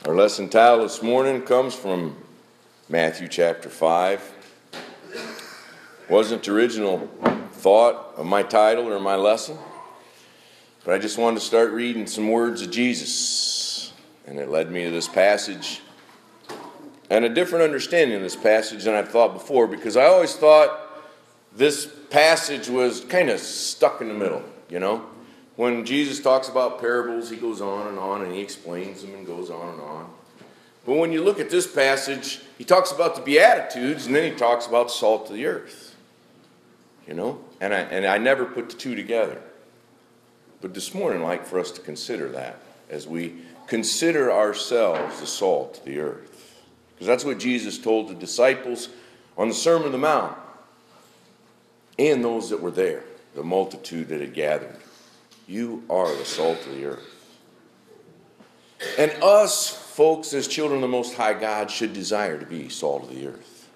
Our lesson title this morning comes from Matthew chapter 5. Wasn't the original thought of my title or my lesson, but I just wanted to start reading some words of Jesus. And it led me to this passage and a different understanding of this passage than I've thought before, because I always thought this passage was kind of stuck in the middle, you know. When Jesus talks about parables, he goes on and he explains them and goes on and on. But when you look at this passage, he talks about the Beatitudes, and then he talks about salt of the earth. You know? And I never put the two together. But this morning I'd like for us to consider that as we consider ourselves the salt of the earth. Because that's what Jesus told the disciples on the Sermon on the Mount. And those that were there, the multitude that had gathered. You are the salt of the earth. And us, folks, as children of the Most High God, should desire to be salt of the earth.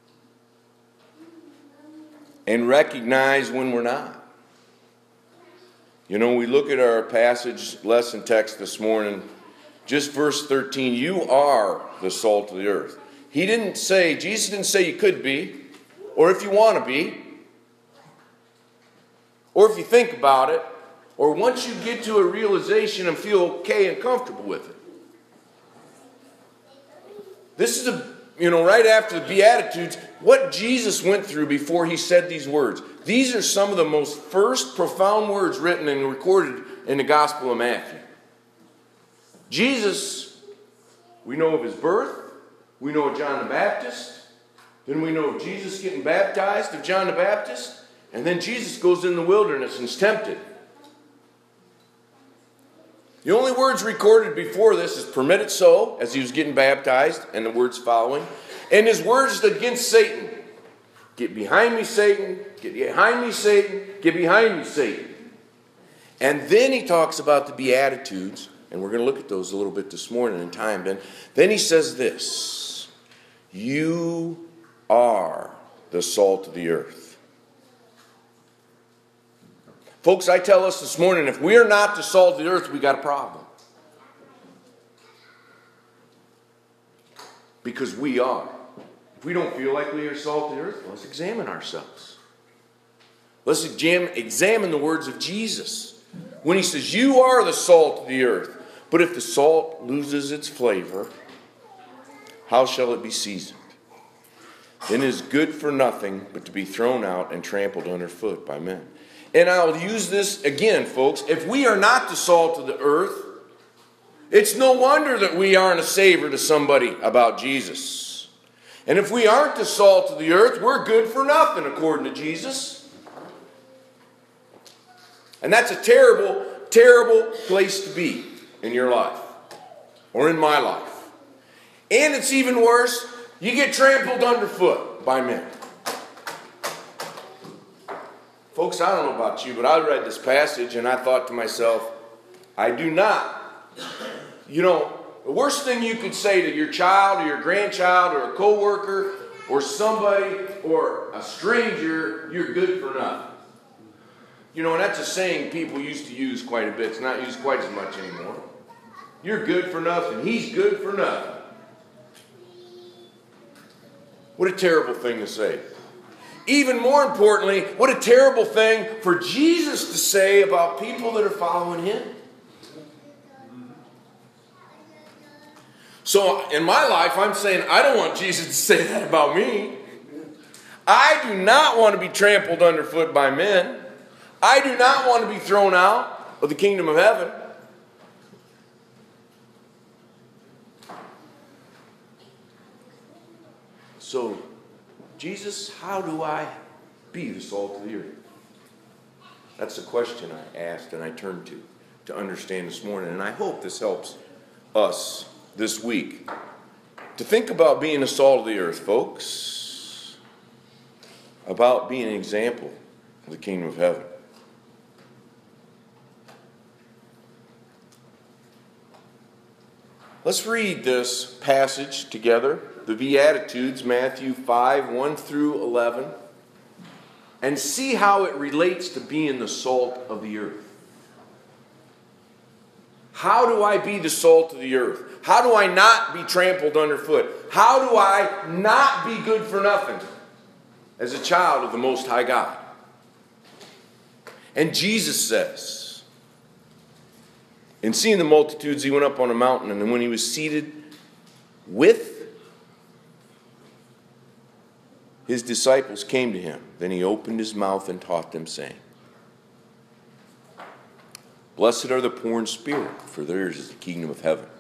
And recognize when we're not. You know, we look at our passage lesson text this morning, just verse 13, you are the salt of the earth. Jesus didn't say you could be, or if you want to be, or if you think about it, or once you get to a realization and feel okay and comfortable with it. This is right after the Beatitudes, what Jesus went through before he said these words. These are some of the most first profound words written and recorded in the Gospel of Matthew. Jesus, we know of his birth, we know of John the Baptist, then we know of Jesus getting baptized of John the Baptist, and then Jesus goes in the wilderness and is tempted. The only words recorded before this is permitted so, as he was getting baptized, and the words following. And his words against Satan. Get behind me, Satan. Get behind me, Satan. Get behind me, Satan. And then he talks about the Beatitudes, and we're going to look at those a little bit this morning in time. Then he says this. You are the salt of the earth. Folks, I tell us this morning, if we are not the salt of the earth, we got a problem. Because we are. If we don't feel like we are salt of the earth, let's examine ourselves. Let's examine the words of Jesus. When he says, you are the salt of the earth. But if the salt loses its flavor, how shall it be seasoned? Then it is good for nothing but to be thrown out and trampled underfoot by men. And I'll use this again, folks. If we are not the salt of the earth, it's no wonder that we aren't a savor to somebody about Jesus. And if we aren't the salt of the earth, we're good for nothing, according to Jesus. And that's a terrible, terrible place to be in your life, or in my life. And it's even worse, you get trampled underfoot by men. Folks, I don't know about you, but I read this passage and I thought to myself, I do not. You know, the worst thing you could say to your child or your grandchild or a coworker or somebody or a stranger, you're good for nothing. You know, and that's a saying people used to use quite a bit. It's not used quite as much anymore. You're good for nothing. He's good for nothing. What a terrible thing to say. Even more importantly, what a terrible thing for Jesus to say about people that are following him. So in my life, I'm saying I don't want Jesus to say that about me. I do not want to be trampled underfoot by men. I do not want to be thrown out of the kingdom of heaven. So, Jesus, how do I be the salt of the earth? That's the question I asked and I turned to understand this morning. And I hope this helps us this week to think about being the salt of the earth, folks. About being an example of the kingdom of heaven. Let's read this passage together. The Beatitudes, Matthew 5, 1 through 11. And see how it relates to being the salt of the earth. How do I be the salt of the earth? How do I not be trampled underfoot? How do I not be good for nothing as a child of the Most High God? And Jesus says, in seeing the multitudes, he went up on a mountain, and when he was seated with his disciples came to him. Then he opened his mouth and taught them, saying, Blessed are the poor in spirit, for theirs is the kingdom of heaven.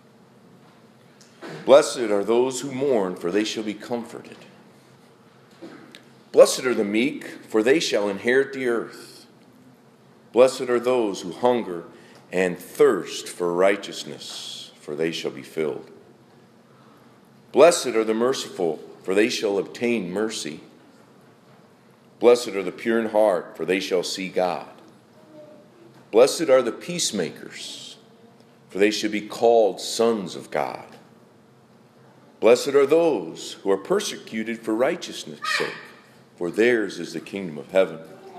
Blessed are those who mourn, for they shall be comforted. Blessed are the meek, for they shall inherit the earth. Blessed are those who hunger and thirst for righteousness, for they shall be filled. Blessed are the merciful, for they shall obtain mercy. Blessed are the pure in heart, for they shall see God. Blessed are the peacemakers, for they shall be called sons of God. Blessed are those who are persecuted for righteousness' sake, for theirs is the kingdom of heaven.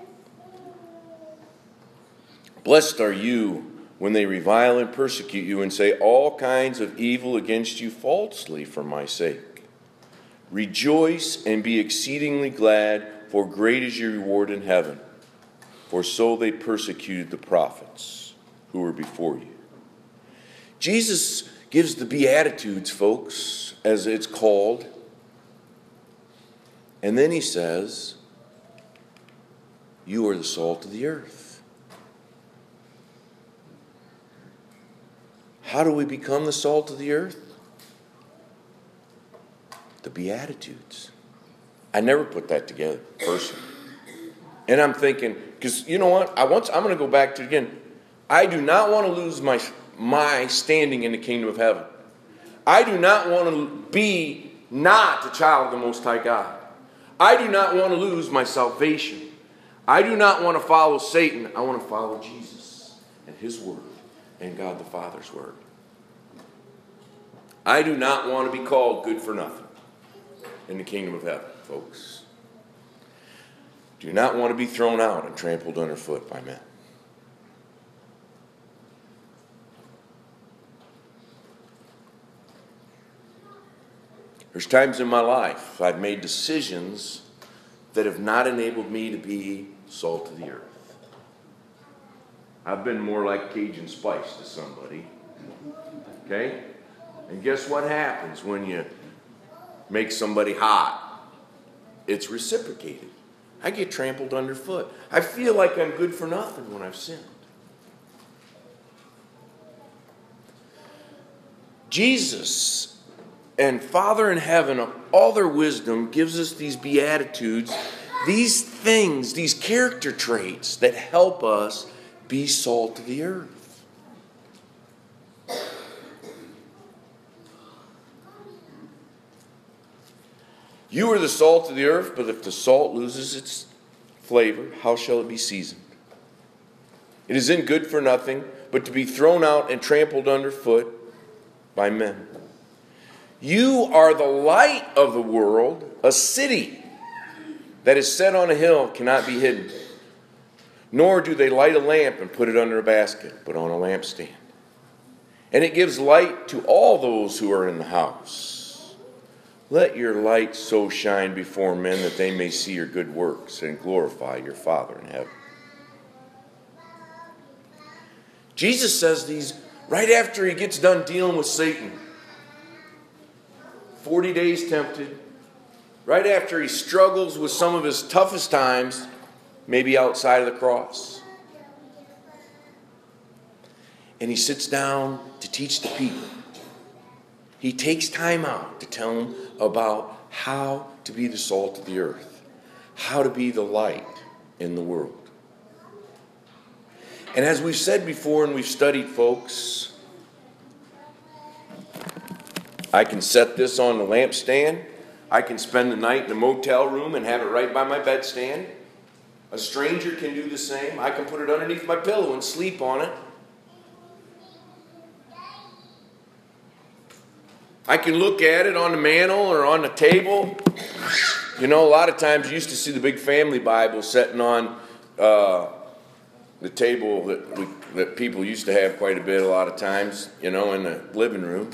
Blessed are you when they revile and persecute you and say all kinds of evil against you falsely for my sake. Rejoice and be exceedingly glad, for great is your reward in heaven. For so they persecuted the prophets who were before you. Jesus gives the Beatitudes, folks, as it's called. And then he says, you are the salt of the earth. How do we become the salt of the earth? The Beatitudes. I never put that together personally. And I'm thinking, because you know what? I'm going to go back to it again. I do not want to lose my standing in the kingdom of heaven. I do not want to be not a child of the Most High God. I do not want to lose my salvation. I do not want to follow Satan. I want to follow Jesus and his word and God the Father's word. I do not want to be called good for nothing in the kingdom of heaven, folks. Do not want to be thrown out and trampled underfoot by men. There's times in my life I've made decisions that have not enabled me to be salt of the earth. I've been more like Cajun spice to somebody. Okay? And guess what happens when you make somebody hot? It's reciprocated. I get trampled underfoot. I feel like I'm good for nothing when I've sinned. Jesus and Father in heaven, of all their wisdom, gives us these Beatitudes, these things, these character traits that help us be salt of the earth. You are the salt of the earth, but if the salt loses its flavor, how shall it be seasoned? It isn't good for nothing, but to be thrown out and trampled underfoot by men. You are the light of the world. A city that is set on a hill cannot be hidden. Nor do they light a lamp and put it under a basket, but on a lampstand. And it gives light to all those who are in the house. Let your light so shine before men that they may see your good works and glorify your Father in heaven. Jesus says these right after he gets done dealing with Satan. 40 days tempted. Right after he struggles with some of his toughest times, maybe outside of the cross. And he sits down to teach the people. He takes time out to tell them about how to be the salt of the earth, how to be the light in the world. And as we've said before and we've studied, folks, I can set this on the lampstand. I can spend the night in a motel room and have it right by my bedstand. A stranger can do the same. I can put it underneath my pillow and sleep on it. I can look at it on the mantle or on the table. You know, a lot of times you used to see the big family Bible sitting on the table that people used to have quite a lot of times, in the living room.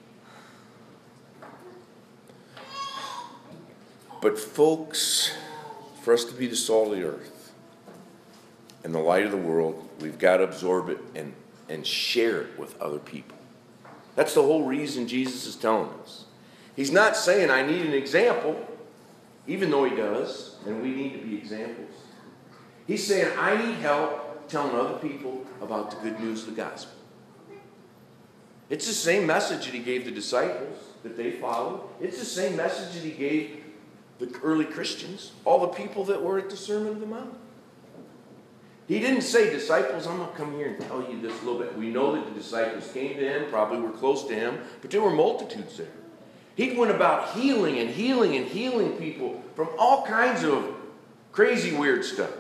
But folks, for us to be the salt of the earth and the light of the world, we've got to absorb it and share it with other people. That's the whole reason Jesus is telling us. He's not saying I need an example, even though he does, and we need to be examples. He's saying I need help telling other people about the good news of the gospel. It's the same message that he gave the disciples that they followed. It's the same message that he gave the early Christians, all the people that were at the Sermon on the Mount. He didn't say, disciples, I'm going to come here and tell you this a little bit. We know that the disciples came to him, probably were close to him, but there were multitudes there. He went about healing and healing and healing people from all kinds of crazy, weird stuff.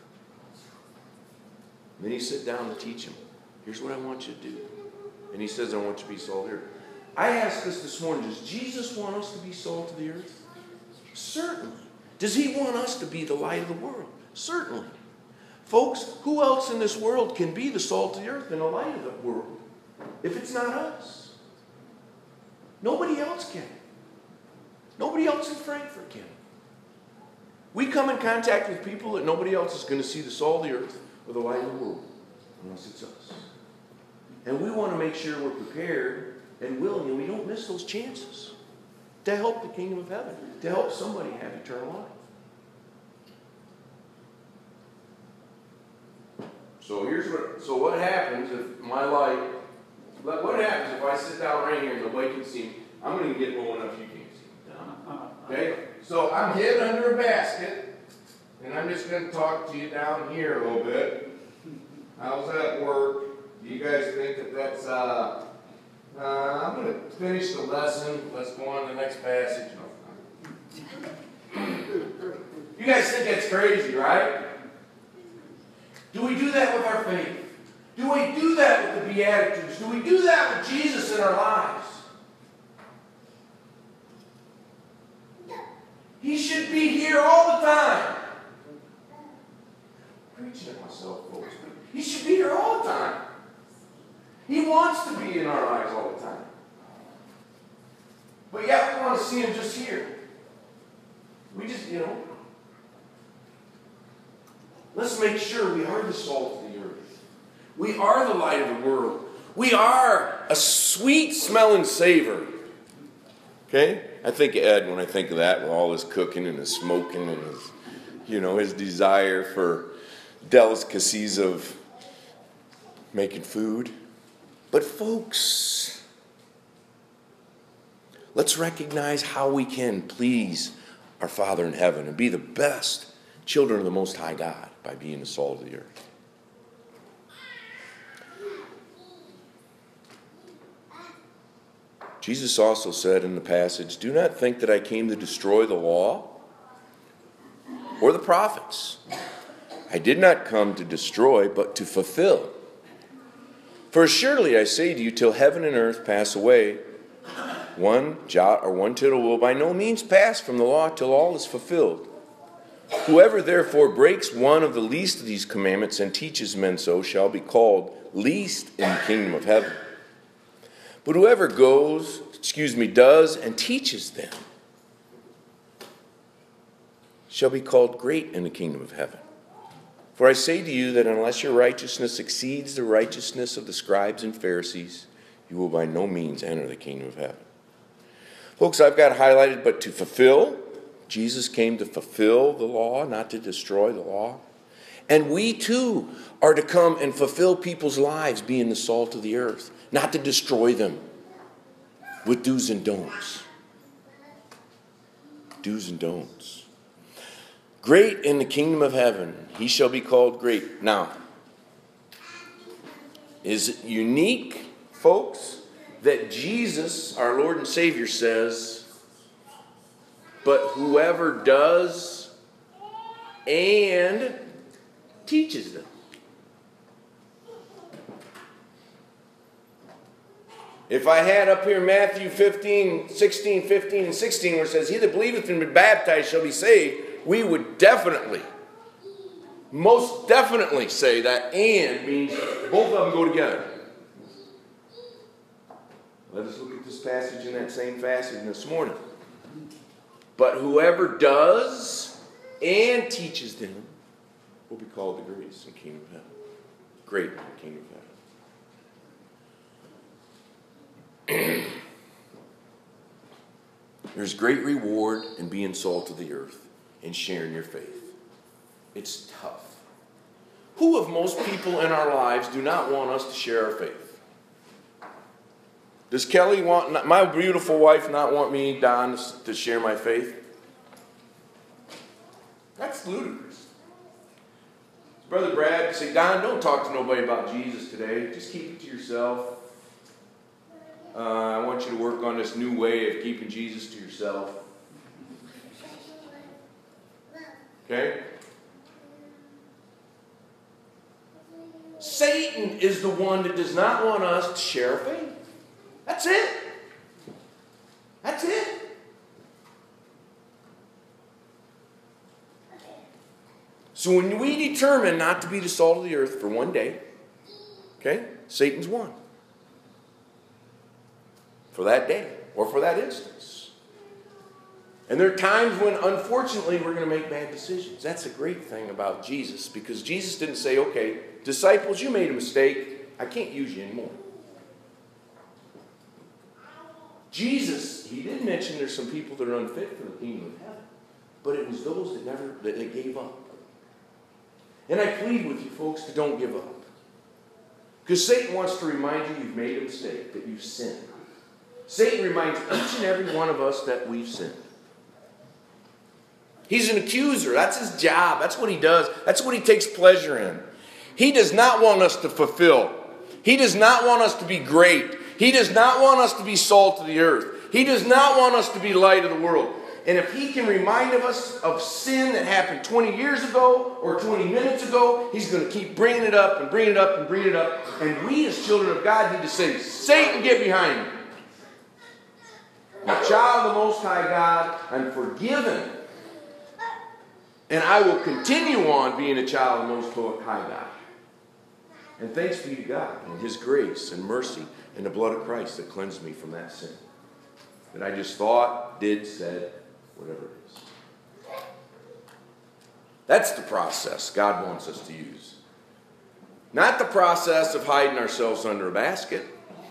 And then he sat down to teach them. Here's what I want you to do. And he says, I want you to be salt of the earth. I asked this morning, does Jesus want us to be salt of the earth? Certainly. Does he want us to be the light of the world? Certainly. Folks, who else in this world can be the salt of the earth and the light of the world if it's not us? Nobody else can. Nobody else in Frankfurt can. We come in contact with people that nobody else is going to see the salt of the earth or the light of the world unless it's us. And we want to make sure we're prepared and willing, and we don't miss those chances to help the kingdom of heaven, to help somebody have eternal life. So what happens if my light, what happens if I sit down right here and nobody can see me? I'm going to get low enough you can't see me. Okay? So I'm hid under a basket, and I'm just going to talk to you down here a little bit. How's that work? Do you guys think that that's, I'm going to finish the lesson. Let's go on to the next passage. You guys think that's crazy, right? Do we do that with our faith? Do we do that with the Beatitudes? Do we do that with Jesus in our lives? He should be here all the time. I'm preaching to myself, folks. He should be here all the time. He wants to be in our lives all the time. But yet we want to see him just here. We just, let's make sure we are the salt of the earth. We are the light of the world. We are a sweet smelling savor. Okay? I think Ed, when I think of that, with all his cooking and his smoking and his, his desire for delicacies of making food. But folks, let's recognize how we can please our Father in heaven and be the best children of the Most High God by being the salt of the earth. Jesus also said in the passage, do not think that I came to destroy the law or the prophets. I did not come to destroy, but to fulfill. For surely I say to you, till heaven and earth pass away, one jot or one tittle will by no means pass from the law till all is fulfilled. Whoever therefore breaks one of the least of these commandments and teaches men so shall be called least in the kingdom of heaven. But whoever does and teaches them shall be called great in the kingdom of heaven. For I say to you that unless your righteousness exceeds the righteousness of the scribes and Pharisees, you will by no means enter the kingdom of heaven. Folks, I've got highlighted, but to fulfill. Jesus came to fulfill the law, not to destroy the law. And we too are to come and fulfill people's lives, being the salt of the earth, not to destroy them with do's and don'ts. Do's and don'ts. Great in the kingdom of heaven, he shall be called great. Now, is it unique, folks, that Jesus, our Lord and Savior, says, but whoever does and teaches them? If I had up here Matthew 16, 15, and 16, where it says, he that believeth and be baptized shall be saved, we would definitely most definitely say that and means both of them go together. Let us look at this passage in that same passage this morning. But whoever does and teaches them will be called the greatest in the kingdom of heaven. Great in the kingdom of heaven. There's great reward in being salt of the earth and sharing your faith. It's tough. Who of most people in our lives do not want us to share our faith? Does Kelly want, my beautiful wife, not want me, Don, to share my faith? That's ludicrous. Brother Brad say, Don, don't talk to nobody about Jesus today. Just keep it to yourself. I want you to work on this new way of keeping Jesus to yourself. Okay? Satan is the one that does not want us to share our faith. That's it. That's it. So when we determine not to be the salt of the earth for one day, okay, Satan's won. For that day, or for that instance. And there are times when, unfortunately, we're going to make bad decisions. That's a great thing about Jesus, because Jesus didn't say, okay, disciples, you made a mistake. I can't use you anymore. Jesus, he did mention there's some people that are unfit for the kingdom of heaven. But it was those that gave up. And I plead with you folks to don't give up. Because Satan wants to remind you you've made a mistake, that you've sinned. Satan reminds each and every one of us that we've sinned. He's an accuser. That's his job. That's what he does. That's what he takes pleasure in. He does not want us to fulfill. He does not want us to be great. He does not want us to be salt of the earth. He does not want us to be light of the world. And if he can remind us of sin that happened 20 years ago or 20 minutes ago, he's going to keep bringing it up and bringing it up and bringing it up. And we as children of God need to say, Satan, get behind me. I'm a child of the Most High God. I'm forgiven. And I will continue on being a child of the Most High God. And thanks be to God and his grace and mercy and the blood of Christ that cleansed me from that sin. That I just thought, did, said, whatever it is. That's the process God wants us to use. Not the process of hiding ourselves under a basket.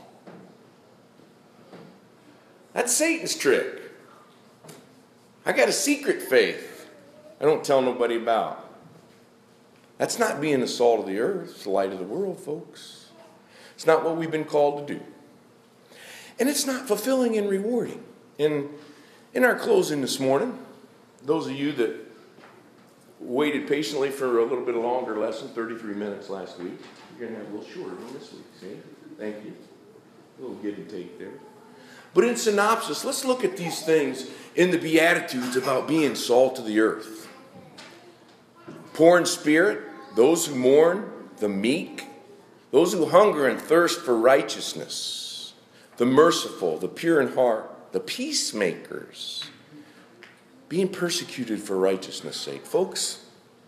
That's Satan's trick. I got a secret faith I don't tell nobody about. That's not being the salt of the earth. It's the light of the world, folks. It's not what we've been called to do. And it's not fulfilling and rewarding. In our closing this morning, those of you that waited patiently for a little bit longer lesson, 33 minutes last week, you're going to have a little shorter one this week. See? Thank you. A little give and take there. But in synopsis, let's look at these things in the Beatitudes about being salt of the earth. Poor in spirit, those who mourn, the meek, those who hunger and thirst for righteousness, the merciful, the pure in heart, the peacemakers, being persecuted for righteousness' sake. Folks,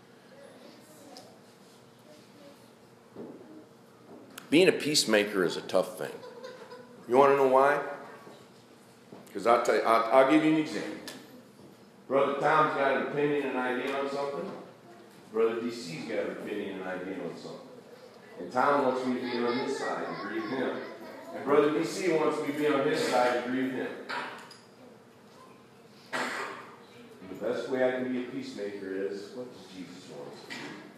being a peacemaker is a tough thing. You want to know why? Because I'll tell you, I'll give you an example. Brother Tom's got an opinion and idea on something. Brother DC's got an opinion and idea on something. And Tom wants me to be on his side and agree with him. And Brother DC wants me to be on his side and agree with him. And the best way I can be a peacemaker is, what does Jesus want us to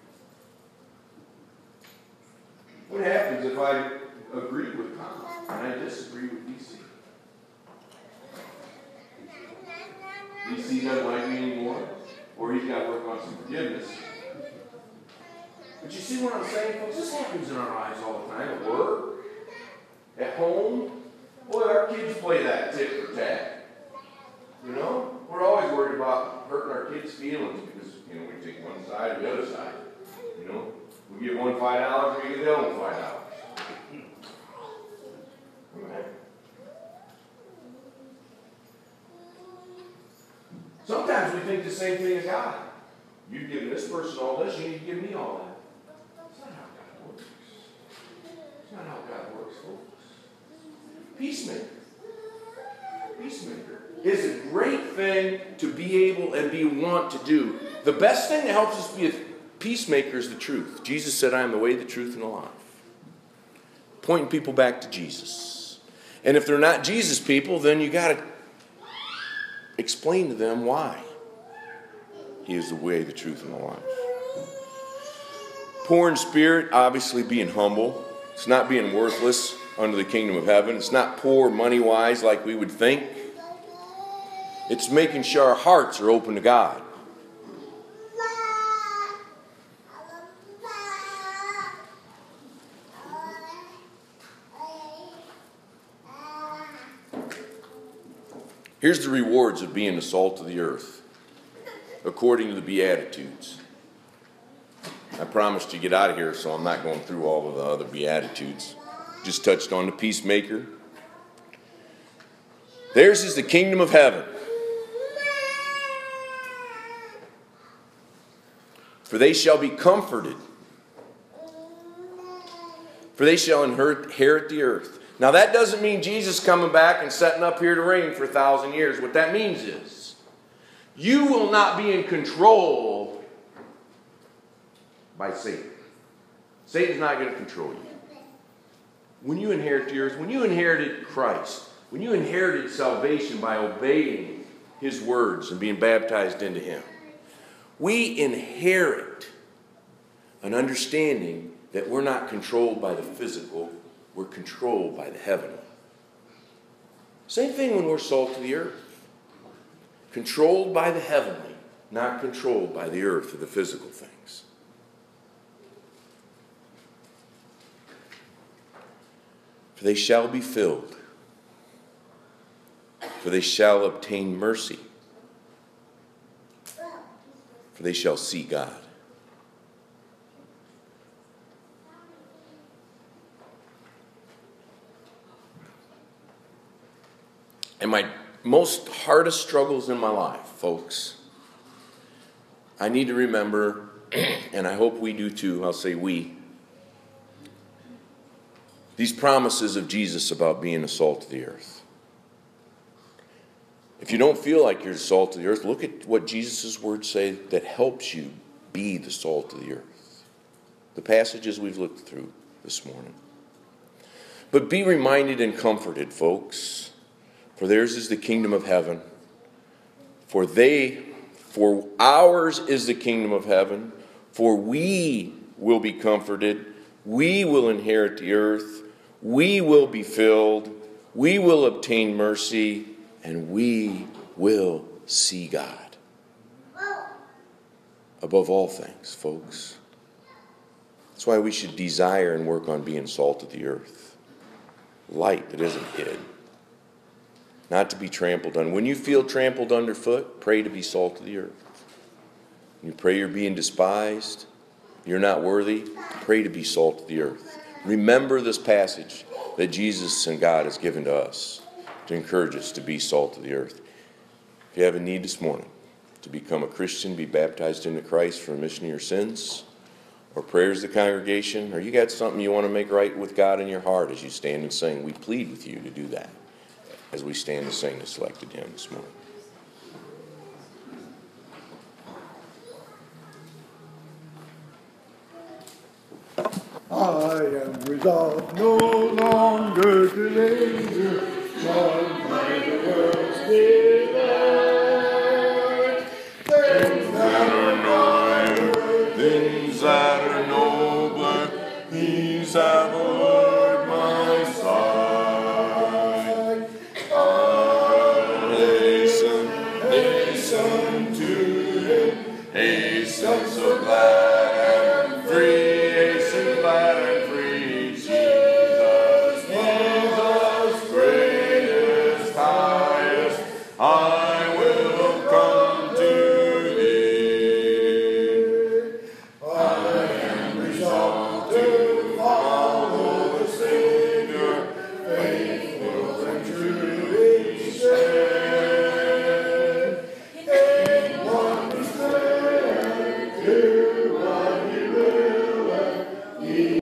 do? What happens if I agree with Tom and I disagree with DC? DC doesn't like me anymore, or he's got to work on some forgiveness. But you see what I'm saying, folks? This happens in our lives all the time. At work, at home. Boy, our kids play that tit for tat. You know? We're always worried about hurting our kids' feelings because, we take one side or the other side. We give one $5, we give the other one $5. Right? Sometimes we think the same thing as God. You've given this person all this, you need to give me all that. That's not how God works. That's not how God works, folks. Peacemaker. Peacemaker is a great thing to be able and be want to do. The best thing that helps us be a peacemaker is the truth. Jesus said, I am the way, the truth, and the life. Pointing people back to Jesus. And if they're not Jesus people, then you got to explain to them why He is the way, the truth, and the life. Poor in spirit, obviously being humble. It's not being worthless under the kingdom of heaven. It's not poor money-wise like we would think. It's making sure our hearts are open to God. Here's the rewards of being the salt of the earth, according to the Beatitudes. I promised to get out of here, so I'm not going through all of the other Beatitudes. Just touched on the peacemaker. Theirs is the kingdom of heaven. For they shall be comforted. For they shall inherit the earth. Now that doesn't mean Jesus coming back and setting up here to reign for 1,000 years. What that means is, you will not be in control by Satan. Satan's not going to control you. When you inherit the earth, when you inherited Christ, when you inherited salvation by obeying His words and being baptized into Him, we inherit an understanding that we're not controlled by the physical, we're controlled by the heavenly. Same thing when we're salt of the earth. Controlled by the heavenly, not controlled by the earth or the physical things. For they shall be filled. For they shall obtain mercy. For they shall see God. And my most hardest struggles in my life, folks, I need to remember, and I hope we do too, I'll say we, these promises of Jesus about being the salt of the earth. If you don't feel like you're the salt of the earth, look at what Jesus' words say that helps you be the salt of the earth. The passages we've looked through this morning. But be reminded and comforted, folks. For theirs is the kingdom of heaven. For ours is the kingdom of heaven. For we will be comforted. We will inherit the earth. We will be filled. We will obtain mercy. And we will see God. Above all things, folks. That's why we should desire and work on being salt of the earth. Light that isn't hid. Not to be trampled on. When you feel trampled underfoot, pray to be salt of the earth. When you pray you're being despised, you're not worthy, pray to be salt of the earth. Remember this passage that Jesus and God has given to us to encourage us to be salt of the earth. If you have a need this morning to become a Christian, be baptized into Christ for remission of your sins, or prayers of the congregation, or you got something you want to make right with God in your heart as you stand and sing, we plead with you to do that as we stand and sing the selected hymn this morning. I am resolved no longer to linger.